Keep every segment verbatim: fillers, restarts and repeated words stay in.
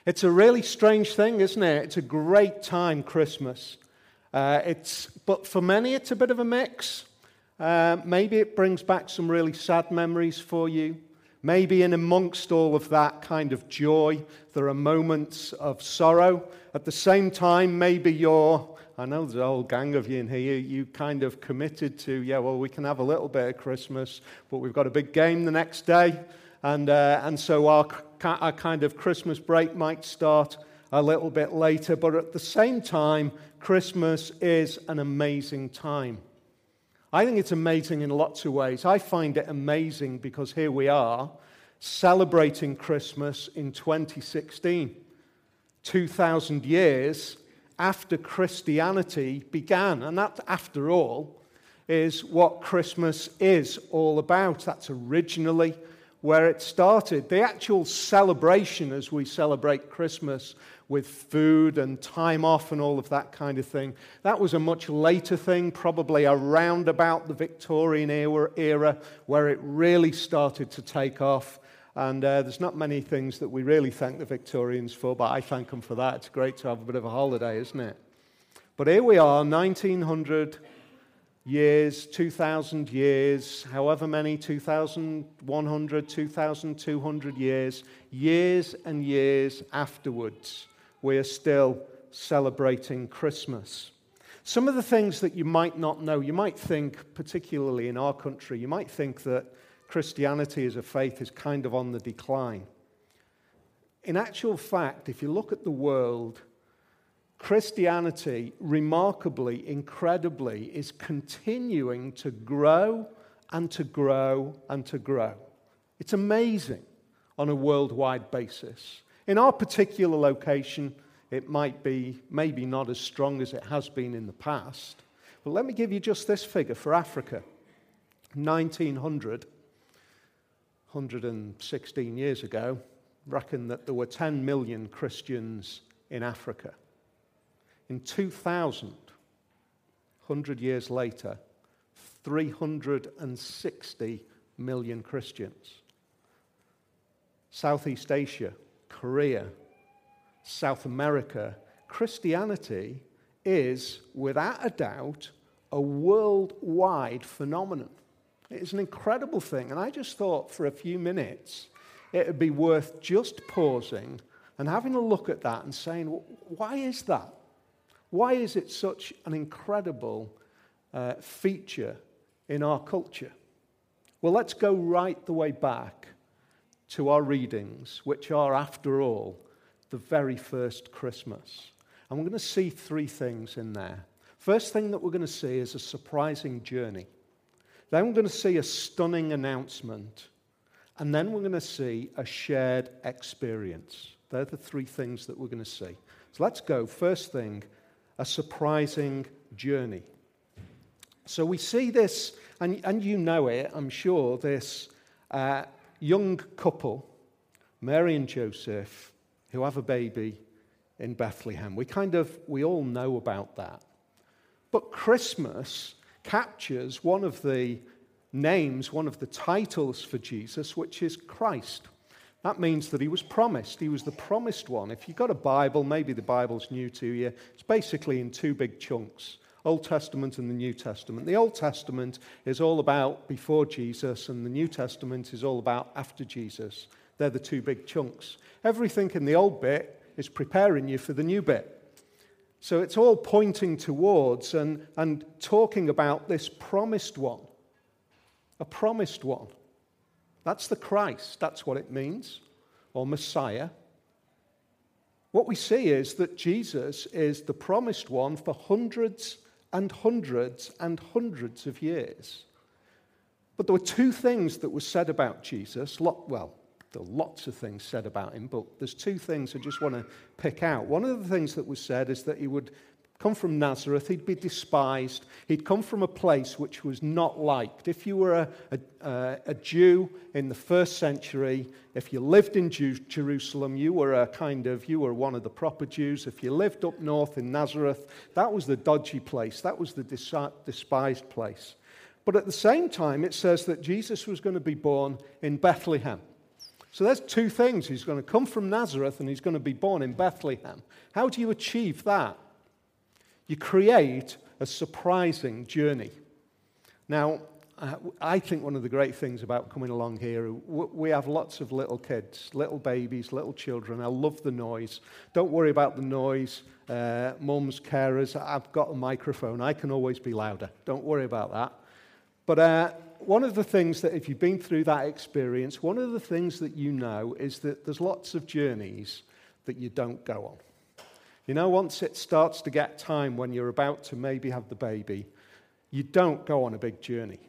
It's a really strange thing, isn't it? It's a great time, Christmas. Uh, it's, but for many, it's a bit of a mix. Uh, maybe it brings back some really sad memories for you. Maybe in amongst all of that kind of joy, there are moments of sorrow. At the same time, maybe you're, I know there's a whole gang of you in here, you kind of committed to, yeah, well, we can have a little bit of Christmas, but we've got a big game the next day. And uh, and so our, our kind of Christmas break might start a little bit later. But at the same time, Christmas is an amazing time. I think it's amazing in lots of ways. I find it amazing because here we are celebrating Christmas in twenty sixteen, two thousand years after Christianity began. And that, after all, is what Christmas is all about. That's originally where it started. The actual celebration as we celebrate Christmas with food and time off and all of that kind of thing, that was a much later thing, probably around about the Victorian era, era where it really started to take off. And uh, there's not many things that we really thank the Victorians for, but I thank them for that. It's great to have a bit of a holiday, isn't it? But here we are, nineteen hundred years, two thousand years, however many, two thousand one hundred, two thousand two hundred years, years and years afterwards, we are still celebrating Christmas. Some of the things that you might not know, you might think, particularly in our country, you might think that Christianity as a faith is kind of on the decline. In actual fact, if you look at the world, Christianity, remarkably, incredibly, is continuing to grow and to grow and to grow. It's amazing on a worldwide basis. In our particular location, it might be maybe not as strong as it has been in the past. But let me give you just this figure for Africa. nineteen hundred, one hundred sixteen years ago, reckon that there were ten million Christians in Africa. In two thousand, one hundred years later, three hundred sixty million Christians. Southeast Asia, Korea, South America, Christianity is, without a doubt, a worldwide phenomenon. It is an incredible thing, and I just thought for a few minutes it would be worth just pausing and having a look at that and saying, why is that? Why is it such an incredible uh, feature in our culture? Well, let's go right the way back to our readings, which are, after all, the very first Christmas. And we're going to see three things in there. First thing that we're going to see is a surprising journey. Then we're going to see a stunning announcement. And then we're going to see a shared experience. They're the three things that we're going to see. So let's go. First thing, a surprising journey. So we see this, and, and you know it, I'm sure, this uh, young couple, Mary and Joseph, who have a baby in Bethlehem. We kind of, we all know about that. But Christmas captures one of the names, one of the titles for Jesus, which is Christ. That means that he was promised. He was the promised one. If you've got a Bible, maybe the Bible's new to you, it's basically in two big chunks, Old Testament and the New Testament. The Old Testament is all about before Jesus, and the New Testament is all about after Jesus. They're the two big chunks. Everything in the old bit is preparing you for the new bit. So it's all pointing towards and, and talking about this promised one. A promised one. That's the Christ. That's what it means. Or Messiah. What we see is that Jesus is the promised one for hundreds and hundreds and hundreds of years. But there were two things that were said about Jesus. Lot, well, there are lots of things said about him, but there's two things I just want to pick out. One of the things that was said is that he would come from Nazareth, he'd be despised, he'd come from a place which was not liked. If you were a, a, a Jew in the first century, if you lived in Jew, Jerusalem, you were a kind of, you were one of the proper Jews. If you lived up north in Nazareth, that was the dodgy place, that was the despised place. But at the same time, it says that Jesus was going to be born in Bethlehem. So there's two things. He's going to come from Nazareth and he's going to be born in Bethlehem. How do you achieve that? You create a surprising journey. Now, uh, I think one of the great things about coming along here, we have lots of little kids, little babies, little children. I love the noise. Don't worry about the noise. Uh, mums, carers, I've got a microphone. I can always be louder. Don't worry about that. But uh, one of the things that, if you've been through that experience, one of the things that you know is that there's lots of journeys that you don't go on. You know, once it starts to get time when you're about to maybe have the baby, you don't go on a big journey.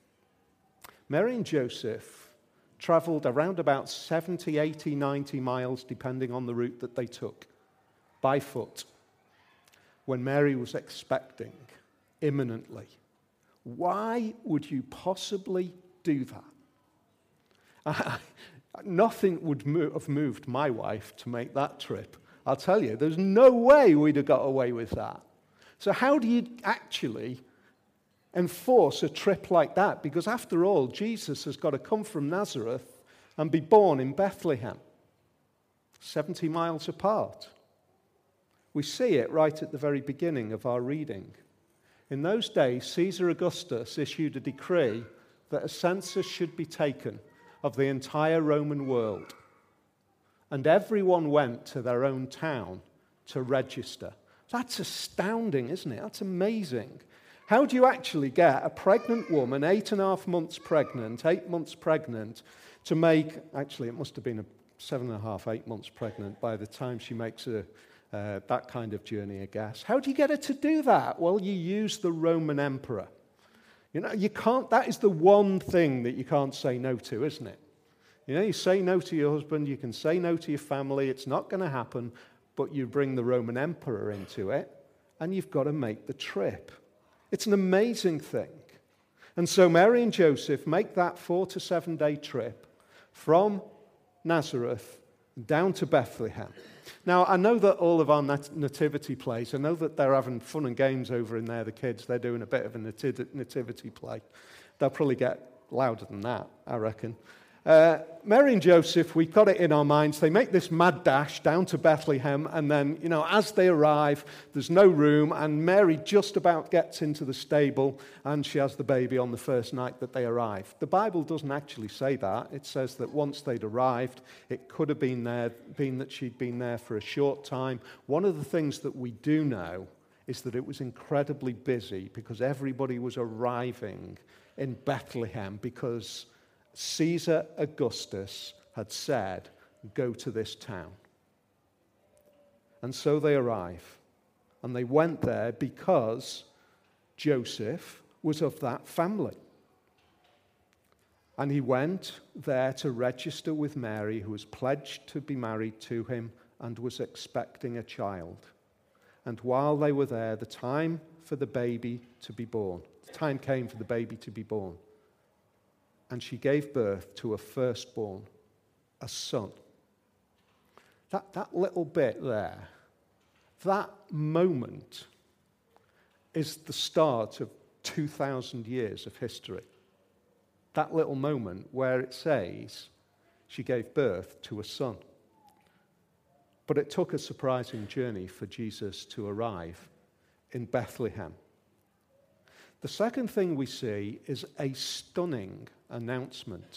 Mary and Joseph traveled around about seventy, eighty, ninety miles, depending on the route that they took, by foot, when Mary was expecting imminently. Why would you possibly do that? Nothing would move, have moved my wife to make that trip. I'll tell you, there's no way we'd have got away with that. So how do you actually enforce a trip like that? Because after all, Jesus has got to come from Nazareth and be born in Bethlehem, seventy miles apart. We see it right at the very beginning of our reading. In those days, Caesar Augustus issued a decree that a census should be taken of the entire Roman world. And everyone went to their own town to register. That's astounding, isn't it? That's amazing. How do you actually get a pregnant woman, eight and a half months pregnant, eight months pregnant, to make, actually it must have been a seven and a half, eight months pregnant by the time she makes a, uh, that kind of journey, I guess. How do you get her to do that? Well, you use the Roman emperor. You know, you can't, that is the one thing that you can't say no to, isn't it? You know, you say no to your husband, you can say no to your family, it's not going to happen, but you bring the Roman emperor into it, and you've got to make the trip. It's an amazing thing. And so Mary and Joseph make that four to seven day trip from Nazareth down to Bethlehem. Now, I know that all of our nat- nativity plays, I know that they're having fun and games over in there, the kids, they're doing a bit of a nati- nativity play. They'll probably get louder than that, I reckon. Uh, Mary and Joseph, we've got it in our minds, they make this mad dash down to Bethlehem, and then, you know, as they arrive, there's no room, and Mary just about gets into the stable, and she has the baby on the first night that they arrive. The Bible doesn't actually say that. It says that once they'd arrived, it could have been there, been that she'd been there for a short time. One of the things that we do know is that it was incredibly busy, because everybody was arriving in Bethlehem, because Caesar Augustus had said, go to this town. And so they arrive. And they went there because Joseph was of that family. And he went there to register with Mary, who was pledged to be married to him and was expecting a child. And while they were there, the time for the baby to be born, the time came for the baby to be born. And she gave birth to a firstborn, a son. That, that little bit there, that moment is the start of two thousand years of history. That little moment where it says she gave birth to a son. But it took a surprising journey for Jesus to arrive in Bethlehem. The second thing we see is a stunning announcement.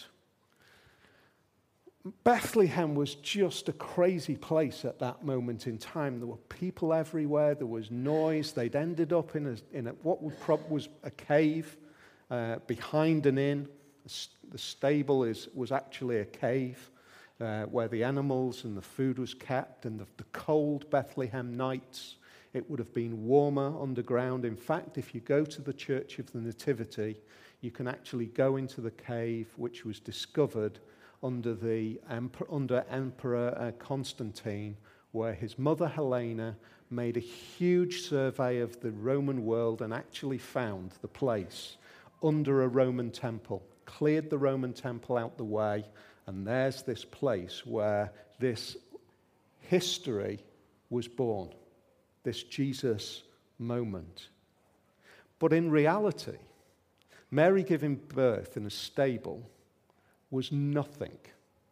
Bethlehem was just a crazy place at that moment in time. There were people everywhere. There was noise. They'd ended up in, a, in a, what would prob- was a cave uh, behind an inn. The stable is, was actually a cave uh, where the animals and the food was kept, and the, the cold Bethlehem nights. It would have been warmer underground. In fact, if you go to the Church of the Nativity, you can actually go into the cave, which was discovered under the under Emperor uh, Constantine, where his mother Helena made a huge survey of the Roman world and actually found the place under a Roman temple, cleared the Roman temple out the way, and there's this place where this history was born, this Jesus moment. But in reality, Mary giving birth in a stable was nothing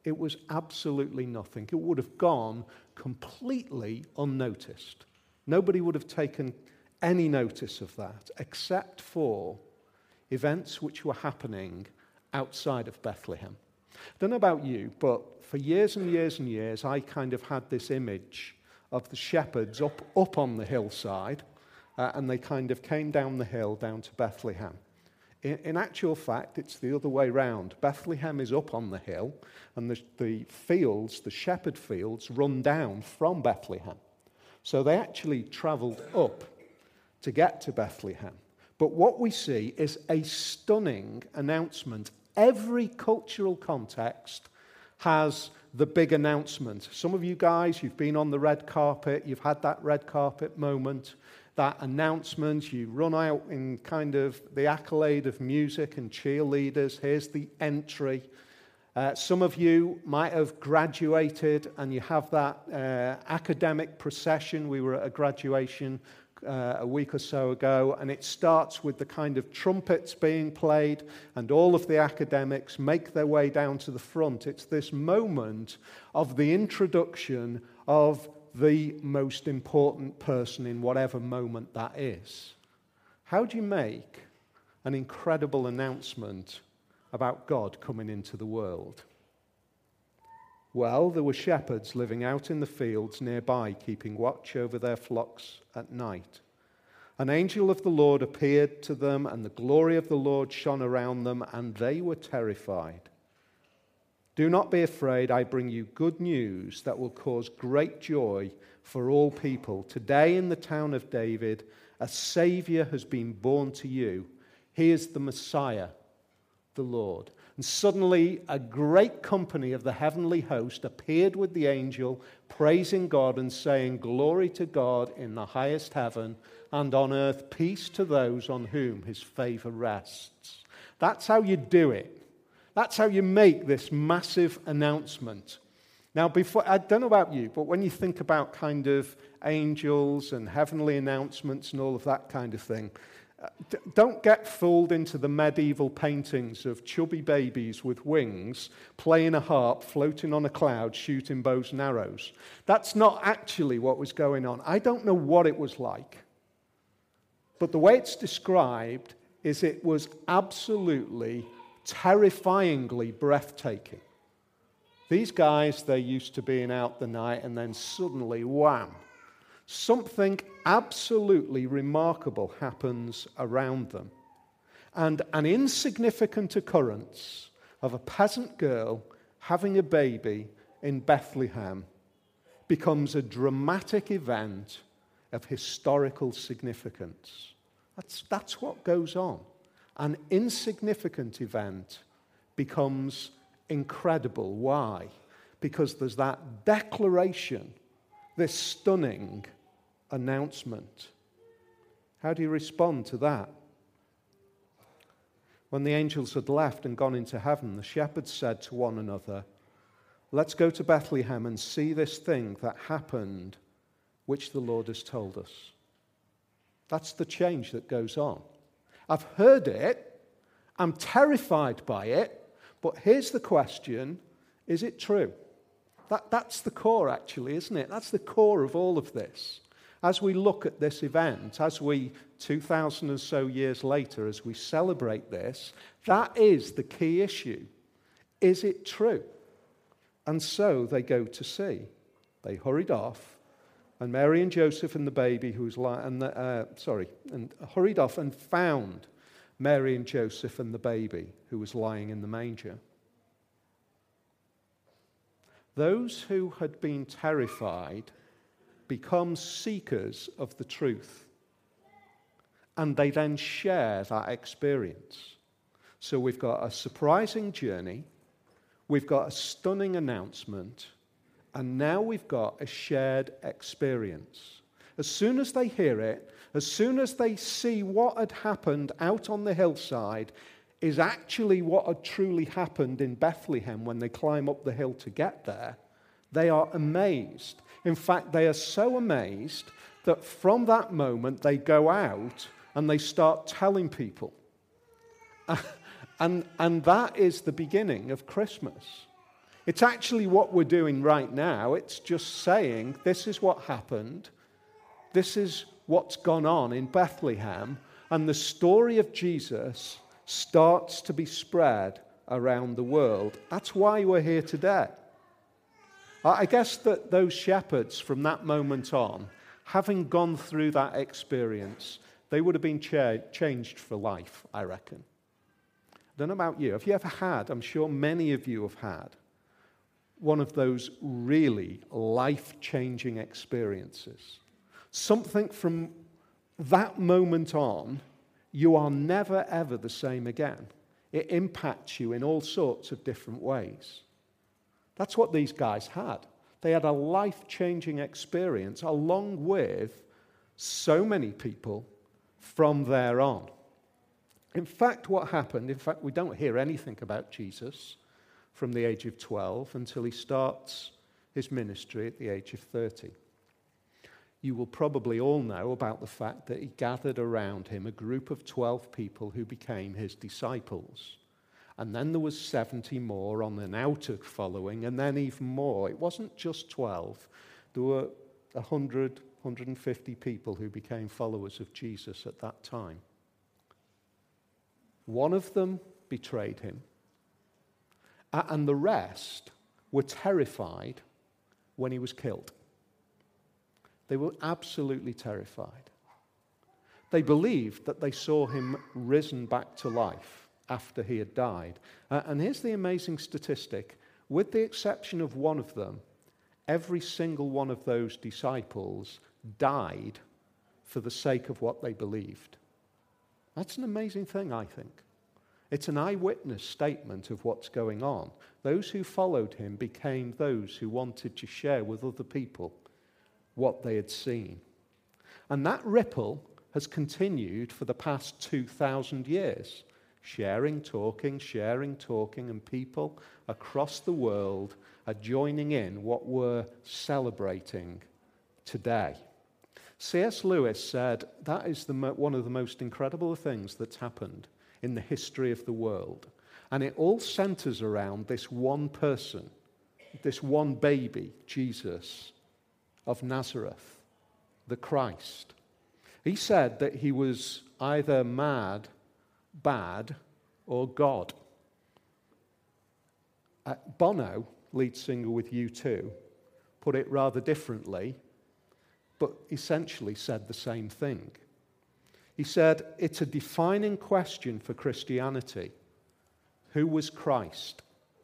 It was absolutely nothing. It would have gone completely unnoticed. Nobody would have taken any notice of that, except for events which were happening outside of Bethlehem. I don't know about you, but for years and years and years, I kind of had this image of the shepherds up, up on the hillside, uh, and they kind of came down the hill down to Bethlehem. In, in actual fact, it's the other way round. Bethlehem is up on the hill, and the, the fields, the shepherd fields, run down from Bethlehem. So they actually travelled up to get to Bethlehem. But what we see is a stunning announcement. Every cultural context has the big announcement. Some of you guys, you've been on the red carpet, you've had that red carpet moment, that announcement, you run out in kind of the accolade of music and cheerleaders. Here's the entry. Uh, some of you might have graduated and you have that uh, academic procession. We were at a graduation uh, a week or so ago, and it starts with the kind of trumpets being played, and all of the academics make their way down to the front. It's this moment of the introduction of the most important person in whatever moment that is. How do you make an incredible announcement about God coming into the world? Well, there were shepherds living out in the fields nearby, keeping watch over their flocks at night. An angel of the Lord appeared to them, and the glory of the Lord shone around them, and they were terrified. Do not be afraid, I bring you good news that will cause great joy for all people. Today in the town of David, a Savior has been born to you. He is the Messiah, the Lord. And suddenly a great company of the heavenly host appeared with the angel, praising God and saying, Glory to God in the highest heaven, and on earth peace to those on whom his favor rests. That's how you do it. That's how you make this massive announcement. Now, before, I don't know about you, but when you think about kind of angels and heavenly announcements and all of that kind of thing, d- don't get fooled into the medieval paintings of chubby babies with wings, playing a harp, floating on a cloud, shooting bows and arrows. That's not actually what was going on. I don't know what it was like. But the way it's described is it was absolutely terrifyingly breathtaking. These guys, they're used to being out the night, and then suddenly, wham, something absolutely remarkable happens around them. And an insignificant occurrence of a peasant girl having a baby in Bethlehem becomes a dramatic event of historical significance. That's, that's what goes on. An insignificant event becomes incredible. Why? Because there's that declaration, this stunning announcement. How do you respond to that? When the angels had left and gone into heaven, the shepherds said to one another, Let's go to Bethlehem and see this thing that happened, which the Lord has told us. That's the change that goes on. I've heard it, I'm terrified by it, but here's the question, is it true? That, that's the core, actually, isn't it? That's the core of all of this. As we look at this event, as we, two thousand or so years later, as we celebrate this, that is the key issue. Is it true? And so they go to see. They hurried off, and Mary and Joseph and the baby who was lying, and the, uh, sorry, and hurried off and found Mary and Joseph and the baby who was lying in the manger. Those who had been terrified become seekers of the truth, and they then share that experience. So we've got a surprising journey, we've got a stunning announcement, and now we've got a shared experience. As soon as they hear it, as soon as they see what had happened out on the hillside is actually what had truly happened in Bethlehem when they climb up the hill to get there, they are amazed. In fact, they are so amazed that from that moment they go out and they start telling people. and, and that is the beginning of Christmas. It's actually what we're doing right now. It's just saying, this is what happened. This is what's gone on in Bethlehem. And the story of Jesus starts to be spread around the world. That's why we're here today. I guess that those shepherds from that moment on, having gone through that experience, they would have been cha- changed for life, I reckon. I don't know about you. Have you ever had, I'm sure many of you have had, one of those really life-changing experiences? Something from that moment on, you are never, ever the same again. It impacts you in all sorts of different ways. That's what these guys had. They had a life-changing experience along with so many people from there on. In fact, what happened, in fact, we don't hear anything about Jesus from the age of twelve until he starts his ministry at the age of thirty. You will probably all know about the fact that he gathered around him a group of twelve people who became his disciples. And then there was seventy more on an outer following, and then even more. It wasn't just twelve. There were one hundred, one hundred fifty people who became followers of Jesus at that time. One of them betrayed him, and the rest were terrified when he was killed. They were absolutely terrified. They believed that they saw him risen back to life after he had died. Uh, and here's the amazing statistic. With the exception of one of them, every single one of those disciples died for the sake of what they believed. That's an amazing thing, I think. It's an eyewitness statement of what's going on. Those who followed him became those who wanted to share with other people what they had seen. And that ripple has continued for the past two thousand years. Sharing, talking, sharing, talking, and people across the world are joining in what we're celebrating today. C S Lewis said that is the mo- one of the most incredible things that's happened in the history of the world. And it all centers around this one person, this one baby, Jesus of Nazareth, the Christ. He said that he was either mad, bad, or God. Uh, Bono, lead singer with U two, put it rather differently, but essentially said the same thing. He said, it's a defining question for Christianity. Who was Christ?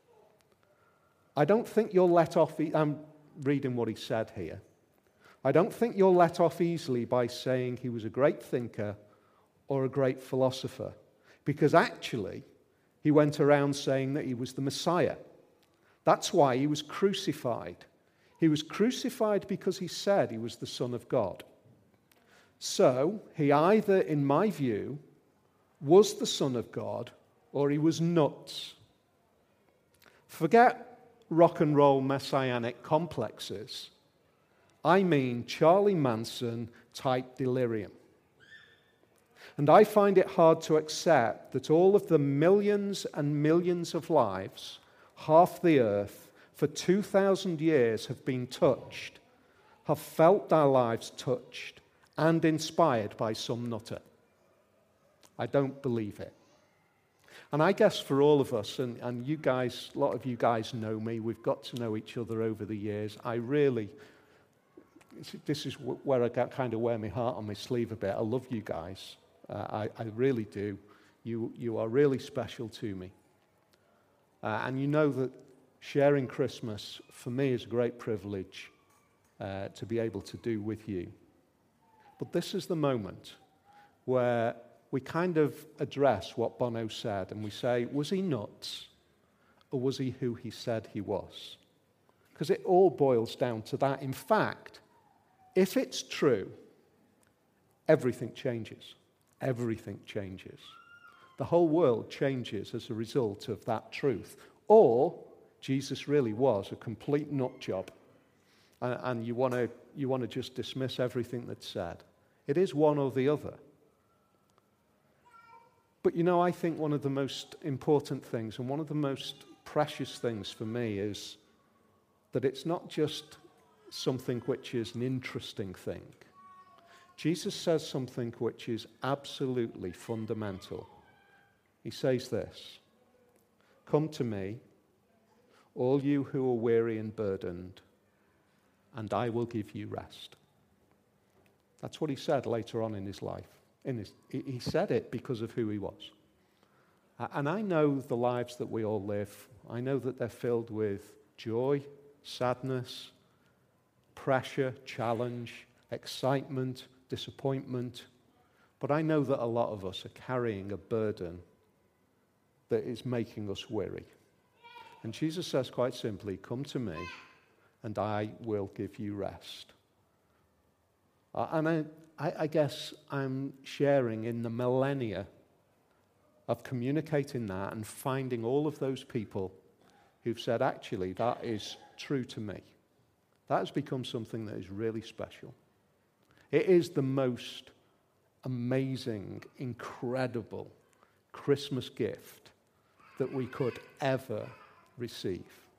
I don't think you'll let off, e- I'm reading what he said here. I don't think you'll let off easily by saying he was a great thinker or a great philosopher, because actually he went around saying that he was the Messiah. That's why he was crucified. He was crucified because he said he was the Son of God. So he either, in my view, was the Son of God or he was nuts. Forget rock and roll messianic complexes. I mean Charlie Manson type delirium. And I find it hard to accept that all of the millions and millions of lives, half the earth, for two thousand years have been touched, have felt their lives touched and inspired by some nutter. I don't believe it. And I guess for all of us, and, and you guys, a lot of you guys know me, we've got to know each other over the years. I really, this is where I got, kind of wear my heart on my sleeve a bit. I love you guys. Uh, I, I really do. You, you are really special to me. Uh, and you know that sharing Christmas, for me, is a great privilege uh, to be able to do with you. But this is the moment where we kind of address what Bono said, and we say, was he nuts, or was he who he said he was? Because it all boils down to that. In fact, if it's true, everything changes. Everything changes. The whole world changes as a result of that truth. Or Jesus really was a complete nut job, and, and you want to you want to just dismiss everything that's said. It is one or the other. But you know, I think one of the most important things and one of the most precious things for me is that it's not just something which is an interesting thing. Jesus says something which is absolutely fundamental. He says this, "Come to me, all you who are weary and burdened, and I will give you rest." That's what he said later on in his life. In his, he said it because of who he was. And I know the lives that we all live. I know that they're filled with joy, sadness, pressure, challenge, excitement, disappointment. But I know that a lot of us are carrying a burden that is making us weary. And Jesus says quite simply, "Come to me, and I will give you rest." Uh, and I, I, I guess I'm sharing in the millennia of communicating that and finding all of those people who've said, actually, that is true to me. That has become something that is really special. It is the most amazing, incredible Christmas gift that we could ever receive.